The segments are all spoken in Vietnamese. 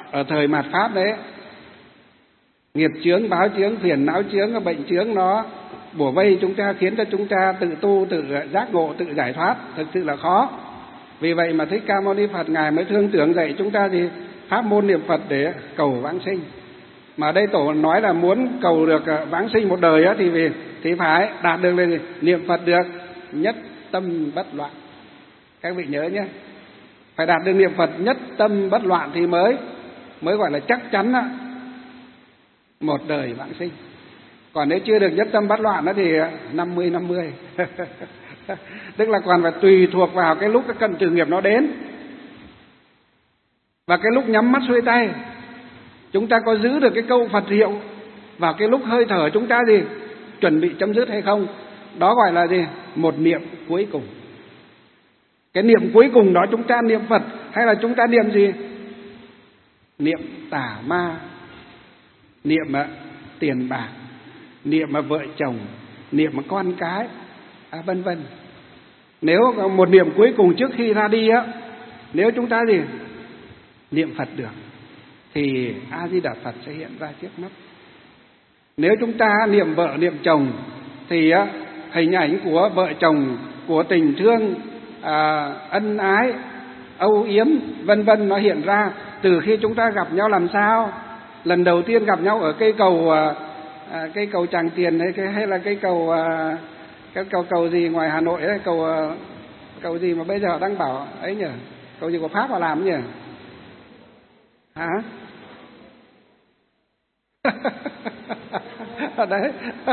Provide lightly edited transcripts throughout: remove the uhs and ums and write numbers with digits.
ở thời mạt Pháp đấy, nghiệp chướng, báo chướng, phiền não chướng, bệnh chướng nó bủa vây chúng ta, khiến cho chúng ta tự tu, tự giác ngộ, tự giải thoát, thực sự là khó. Vì vậy mà Thích Ca Mâu Ni Phật Ngài mới thương tưởng dạy chúng ta gì? Pháp môn niệm Phật để cầu vãng sinh. Mà đây Tổ nói là muốn cầu được vãng sinh một đời á, thì phải đạt được là niệm Phật được nhất tâm bất loạn. Các vị nhớ nhé, phải đạt được niệm Phật nhất tâm bất loạn thì mới gọi là chắc chắn á, một đời vãng sinh. Còn nếu chưa được nhất tâm bất loạn đó thì 50-50 tức là còn phải tùy thuộc vào cái lúc cái cận tử nghiệp nó đến, và cái lúc nhắm mắt xuôi tay chúng ta có giữ được cái câu Phật hiệu vào cái lúc hơi thở chúng ta gì chuẩn bị chấm dứt hay không. Đó gọi là gì? Một niệm cuối cùng. Cái niệm cuối cùng đó chúng ta niệm Phật hay là chúng ta niệm gì? Niệm tà ma, niệm tiền bạc, niệm vợ chồng, niệm con cái, vân vân. Nếu một niệm cuối cùng trước khi ra đi á, nếu chúng ta gì niệm Phật được thì A Di Đà Phật sẽ hiện ra trước mắt. Nếu chúng ta niệm vợ niệm chồng thì hình ảnh của vợ chồng, của tình thương, ân ái, âu yếm vân vân nó hiện ra từ khi chúng ta gặp nhau. Làm sao? Lần đầu tiên gặp nhau ở cây cầu Tràng Tiền hay là cây cầu gì ngoài Hà Nội ấy, cầu gì mà bây giờ đang bảo ấy nhỉ? Cầu gì của Pháp họ làm nhỉ? Hả? Đấy.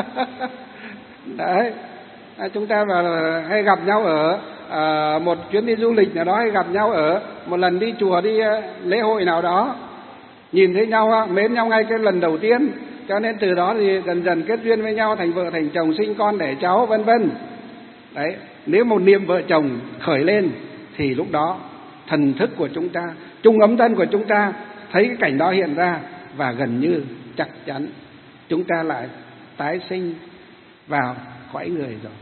Đấy. Chúng ta hay gặp nhau ở một chuyến đi du lịch nào đó, hay gặp nhau ở một lần đi chùa, đi lễ hội nào đó, nhìn thấy nhau mến nhau ngay cái lần đầu tiên, cho nên từ đó thì dần dần kết duyên với nhau, thành vợ thành chồng, sinh con đẻ cháu vân vân. Đấy, nếu một niệm vợ chồng khởi lên thì lúc đó thần thức của chúng ta, trung ấm thân của chúng ta thấy cái cảnh đó hiện ra, và gần như chắc chắn chúng ta lại tái sinh vào cõi người rồi.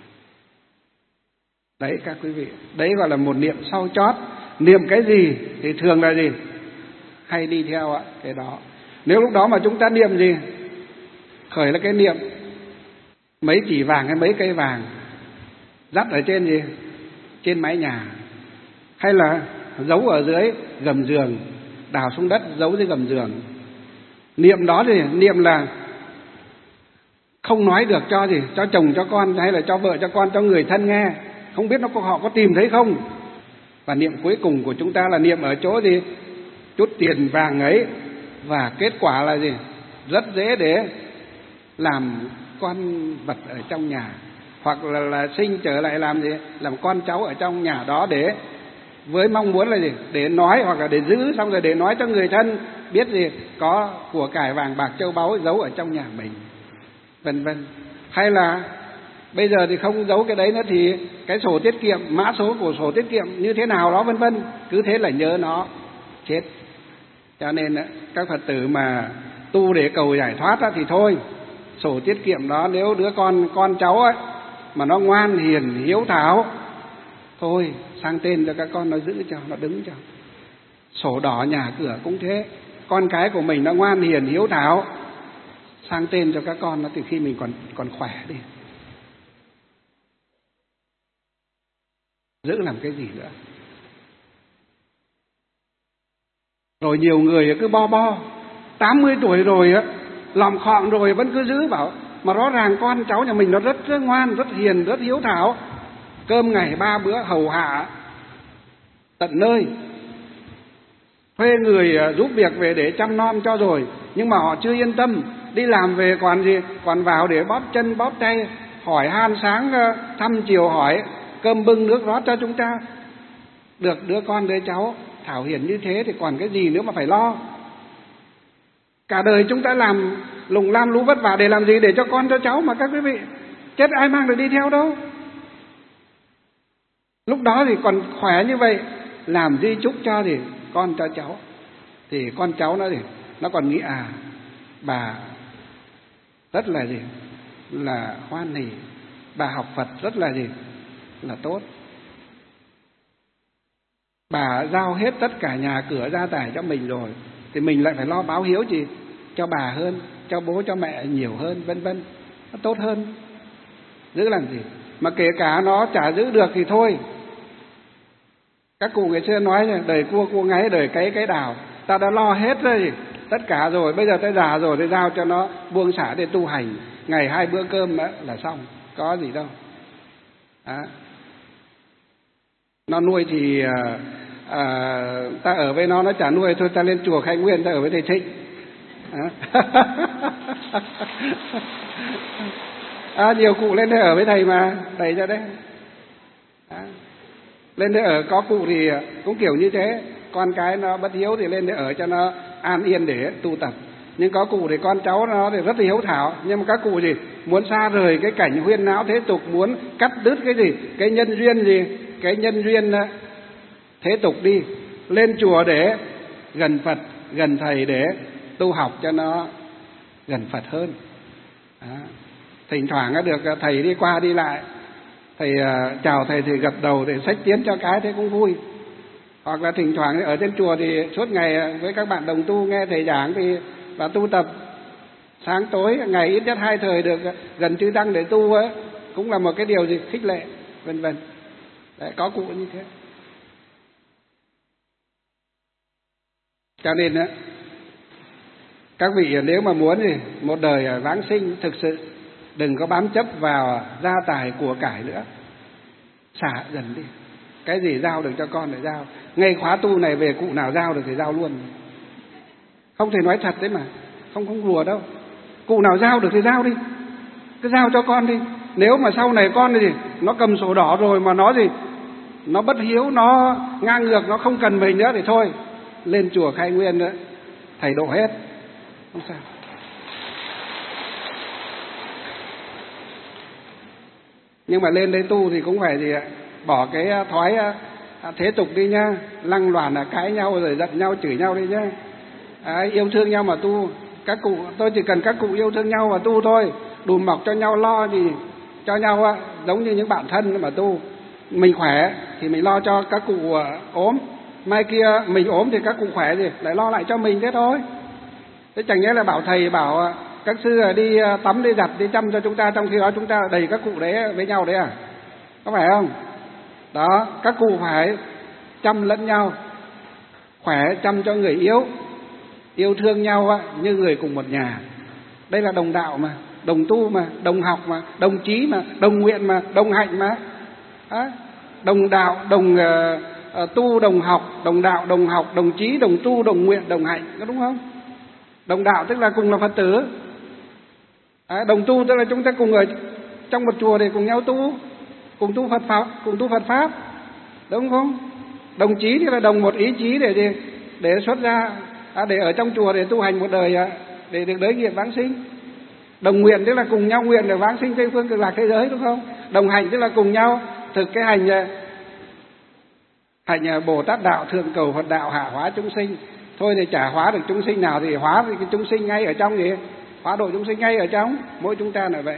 Đấy các quý vị, đấy gọi là một niệm sau chót. Niệm cái gì thì thường là gì? Hay đi theo cái đó. Nếu lúc đó mà chúng ta niệm gì? Khởi là cái niệm mấy chỉ vàng hay mấy cây vàng dắt ở trên gì? Trên mái nhà, hay là giấu ở dưới gầm giường, đào xuống đất giấu dưới gầm giường. Niệm đó thì niệm là không nói được cho gì, cho chồng cho con hay là cho vợ cho con, cho người thân nghe, không biết họ có tìm thấy không. Và niệm cuối cùng của chúng ta là niệm ở chỗ gì? Chút tiền vàng ấy. Và kết quả là gì? Rất dễ để làm con vật ở trong nhà, hoặc là sinh trở lại làm gì? Làm con cháu ở trong nhà đó, để với mong muốn là gì? Để nói, hoặc là để giữ, xong rồi để nói cho người thân biết gì? Có của cải vàng bạc châu báu giấu ở trong nhà mình, vân vân. Hay là bây giờ thì không giấu cái đấy nữa thì cái sổ tiết kiệm, mã số của sổ tiết kiệm như thế nào đó vân vân, cứ thế là nhớ nó, chết. Cho nên các Phật tử mà tu để cầu giải thoát thì thôi, sổ tiết kiệm đó nếu đứa con cháu ấy mà nó ngoan hiền hiếu thảo, thôi sang tên cho các con nó giữ cho, nó đứng cho. Sổ đỏ nhà cửa cũng thế, con cái của mình nó ngoan hiền hiếu thảo, sang tên cho các con nó từ khi mình còn khỏe đi. Giữ làm cái gì nữa? Rồi nhiều người cứ bo 80 tuổi rồi á, lòm khọm rồi vẫn cứ giữ, bảo mà rõ ràng con cháu nhà mình nó rất ngoan, rất hiền, rất hiếu thảo, cơm ngày 3 bữa hầu hạ tận nơi, thuê người giúp việc về để chăm nom cho rồi, nhưng mà họ chưa yên tâm, đi làm về còn gì, còn vào để bóp chân bóp tay, hỏi han sáng thăm chiều hỏi, cơm bưng nước rót cho chúng ta. Được đứa con đứa cháu thảo hiền như thế thì còn cái gì nữa mà phải lo. Cả đời chúng ta làm lùng lam lũ vất vả để làm gì? Để cho con cho cháu mà các quý vị. Chết ai mang được đi theo đâu. Lúc đó thì còn khỏe như vậy, làm di chúc cho thì con cho cháu, thì con cháu nó thì nó còn nghĩ bà rất là gì, là hoan hỉ, bà học Phật rất là gì, là tốt, bà giao hết tất cả nhà cửa gia tài cho mình rồi, thì mình lại phải lo báo hiếu gì cho bà hơn, cho bố cho mẹ nhiều hơn, vân vân, nó tốt hơn. Giữ làm gì? Mà kể cả nó chả giữ được thì thôi. Các cụ ngày xưa nói là đời cua ngáy, đời cái đào. Ta đã lo hết rồi, tất cả rồi, bây giờ ta già rồi thì giao cho nó buông xả để tu hành, ngày 2 bữa cơm là xong, có gì đâu. Nó nuôi thì ta ở với nó chả nuôi thôi, ta lên chùa Khai Nguyên ta ở với thầy Trịnh. Nhiều cụ lên đây ở với thầy mà, thầy ra đấy. Lên đây ở có cụ thì cũng kiểu như thế, con cái nó bất hiếu thì lên đây ở cho nó an yên để tu tập. Nhưng có cụ thì con cháu nó thì rất là hiếu thảo, nhưng mà các cụ gì muốn xa rời cái cảnh huyên náo thế tục, muốn cắt đứt cái gì, cái nhân duyên gì, cái nhân duyên thế tục đi, lên chùa để gần Phật, gần thầy để tu học cho nó gần Phật hơn. Thỉnh thoảng được thầy đi qua đi lại, thầy chào thầy thì gật đầu để xách tiến cho cái, thế cũng vui. Hoặc là thỉnh thoảng ở trên chùa thì suốt ngày với các bạn đồng tu nghe thầy giảng thì và tu tập sáng tối, ngày ít nhất 2 thời được gần chư tăng để tu ấy, cũng là một cái điều gì khích lệ, vân vân. Đấy, có cụ như thế. Cho nên các vị nếu mà muốn thì một đời vãng sinh thực sự, đừng có bám chấp vào gia tài của cải nữa, xả dần đi. Cái gì giao được cho con để giao. Ngay khóa tu này về cụ nào giao được thì giao luôn, không thể nói thật đấy mà, không đùa đâu. Cụ nào giao được thì giao đi, cứ giao cho con đi. Nếu mà sau này con thì nó cầm sổ đỏ rồi mà nó gì, nó bất hiếu, nó ngang ngược, nó không cần mình nữa thì thôi, lên chùa Khai Nguyên nữa, thầy độ hết, không sao. Nhưng mà lên đây tu thì cũng phải gì ạ, bỏ cái thói thế tục đi nhá, lăng loàn cãi nhau rồi giận nhau chửi nhau đi nhá. Yêu thương nhau mà tu. Các cụ, tôi chỉ cần các cụ yêu thương nhau mà tu thôi, đùm bọc cho nhau, lo gì cho nhau giống như những bạn thân mà tu. Mình khỏe thì mình lo cho các cụ ốm, mai kia mình ốm thì các cụ khỏe thì lại lo lại cho mình thế thôi. Thế chẳng nhẽ là bảo thầy bảo các sư đi tắm đi giặt đi chăm cho chúng ta, trong khi đó chúng ta đầy các cụ đấy với nhau đấy à? Có phải không? Đó, các cụ phải chăm lẫn nhau, khỏe chăm cho người yếu, yêu thương nhau như người cùng một nhà. Đây là đồng đạo mà, đồng tu mà, đồng học mà, đồng chí mà, đồng nguyện mà, đồng hạnh mà. Đồng đạo, đồng tu, đồng học, đồng đạo, đồng học, đồng chí, đồng tu, đồng nguyện, đồng hạnh, có đúng không? Đồng đạo tức là cùng là Phật tử. Đồng tu tức là chúng ta cùng ở trong một chùa để cùng nhau tu, cùng tu Phật pháp, cùng tu Phật pháp, đúng không? Đồng chí thì là đồng một ý chí để xuất ra, để ở trong chùa để tu hành một đời, để được đới nghiệp vãng sinh. Đồng nguyện tức là cùng nhau nguyện để vãng sinh Tây phương cực lạc thế giới, đúng không? Đồng hạnh tức là cùng nhau thực cái hành Bồ Tát đạo, thượng cầu Phật đạo, hạ hóa chúng sinh. Thôi thì chả hóa được chúng sinh nào thì hóa thì cái chúng sinh ngay ở trong gì, hóa độ chúng sinh ngay ở trong mỗi chúng ta là vậy.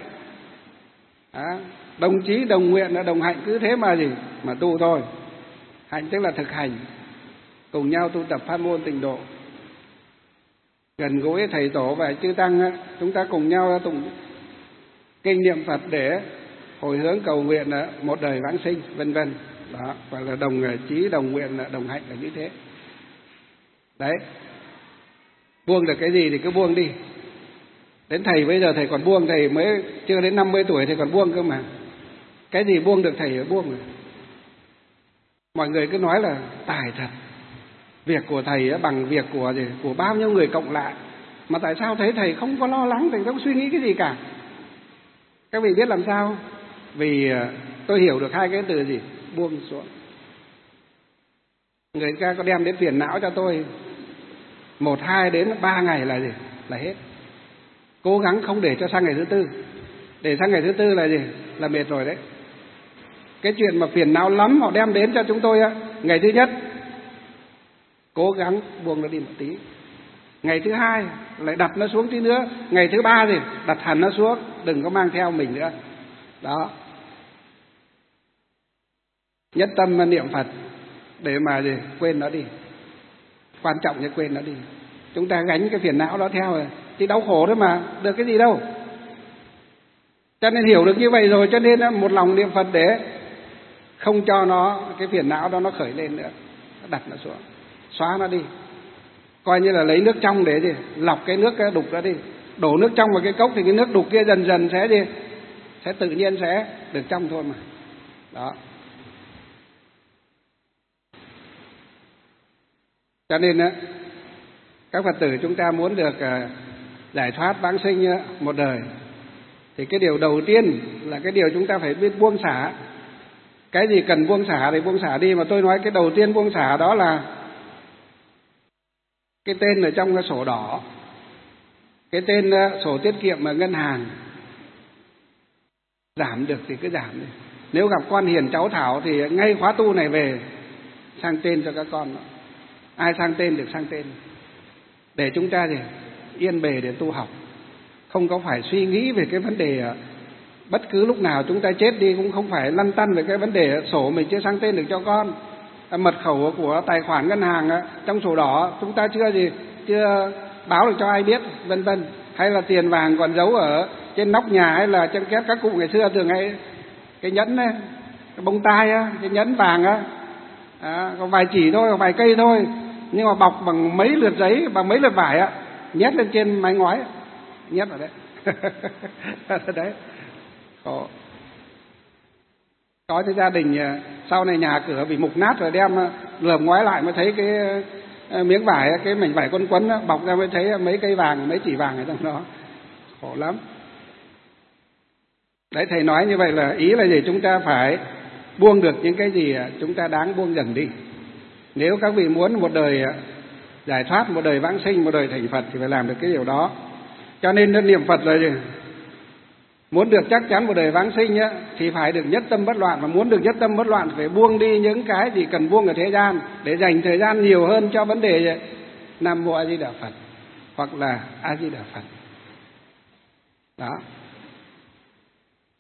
Đồng chí, đồng nguyện, đồng hạnh, cứ thế mà gì mà tu thôi. Hạnh tức là thực hành, cùng nhau tu tập pháp môn tịnh độ, gần gũi thầy tổ và chư tăng, chúng ta cùng nhau tụng kinh niệm Phật để hồi hướng cầu nguyện một đời vãng sinh, vân vân. Đó, gọi là đồng chí, đồng nguyện, đồng hạnh là như thế. Đấy, buông được cái gì thì cứ buông đi. Đến thầy bây giờ thầy còn buông, thầy mới chưa đến 50 tuổi thầy còn buông cơ mà. Cái gì buông được thầy buông rồi. Mọi người cứ nói là tài thật, việc của thầy bằng việc của bao nhiêu người cộng lại. Mà tại sao thấy thầy không có lo lắng, thầy không suy nghĩ cái gì cả? Các vị biết làm sao? Vì tôi hiểu được 2 cái từ gì? Buông xuống. Người ta có đem đến phiền não cho tôi 1, 2 đến 3 ngày là gì? Là hết. Cố gắng không để cho sang ngày thứ 4. Để sang ngày thứ 4 là gì? Là mệt rồi đấy. Cái chuyện mà phiền não lắm họ đem đến cho chúng tôi ngày thứ nhất, cố gắng buông nó đi một tí. Ngày thứ 2 lại đặt nó xuống tí nữa. Ngày thứ 3 thì đặt hẳn nó xuống, đừng có mang theo mình nữa. Đó. Nhất tâm niệm Phật để mà gì? Quên nó đi. Quan trọng nhất quên nó đi. chúng ta gánh cái phiền não đó theo rồi, thì đau khổ thôi mà, được cái gì đâu. Cho nên hiểu được như vậy rồi, cho nên một lòng niệm Phật để không cho nó, cái phiền não đó nó khởi lên nữa, đặt nó xuống, xóa nó đi. Coi như là lấy nước trong để gì? Lọc cái nước đục đó đi. Đổ nước trong vào cái cốc thì cái nước đục kia dần dần sẽ gì? Sẽ tự nhiên sẽ được trong thôi mà. Đó. Cho nên các Phật tử chúng ta muốn được giải thoát vãng sinh một đời, thì cái điều đầu tiên là cái điều chúng ta phải biết buông xả. Cái gì cần buông xả thì buông xả đi, mà tôi nói cái đầu tiên buông xả đó là cái tên ở trong cái sổ đỏ, cái tên sổ tiết kiệm ở ngân hàng. Giảm được thì cứ giảm đi. Nếu gặp con hiền cháu thảo thì ngay khóa tu này về sang tên cho các con. Ai sang tên được sang tên, để chúng ta thì yên bề để tu học, không có phải suy nghĩ về cái vấn đề bất cứ lúc nào chúng ta chết đi cũng không phải lăn tăn về cái vấn đề sổ mình chưa sang tên được cho con, mật khẩu của tài khoản ngân hàng trong sổ đỏ chúng ta chưa báo được cho ai biết, vân vân, hay là tiền vàng còn giấu ở trên nóc nhà, hay là trên két các cụ ngày xưa thường hay cái nhẫn ấy, cái bông tai cái nhẫn vàng có vài chỉ thôi, có vài cây thôi, nhưng mà bọc bằng mấy lượt giấy, bằng mấy lượt vải nhét lên trên mái ngói, nhét vào đấy. Đấy, khổ. Có cái gia đình sau này nhà cửa bị mục nát rồi đem lườm ngói lại mới thấy cái miếng vải, cái mảnh vải quấn quấn bọc ra mới thấy mấy cây vàng, mấy chỉ vàng ở trong đó, khổ lắm. Đấy, thầy nói như vậy là ý là gì? Chúng ta phải buông được những cái gì chúng ta đáng buông dần đi. Nếu các vị muốn một đời giải thoát, một đời vãng sinh, một đời thành Phật thì phải làm được cái điều đó. Cho nên niệm Phật là gì? Muốn được chắc chắn một đời vãng sinh thì phải được nhất tâm bất loạn. Và muốn được nhất tâm bất loạn thì phải buông đi những cái gì cần buông ở thế gian, để dành thời gian nhiều hơn cho vấn đề Nam Mô A Di Đà Phật hoặc là A Di Đà Phật. Đó.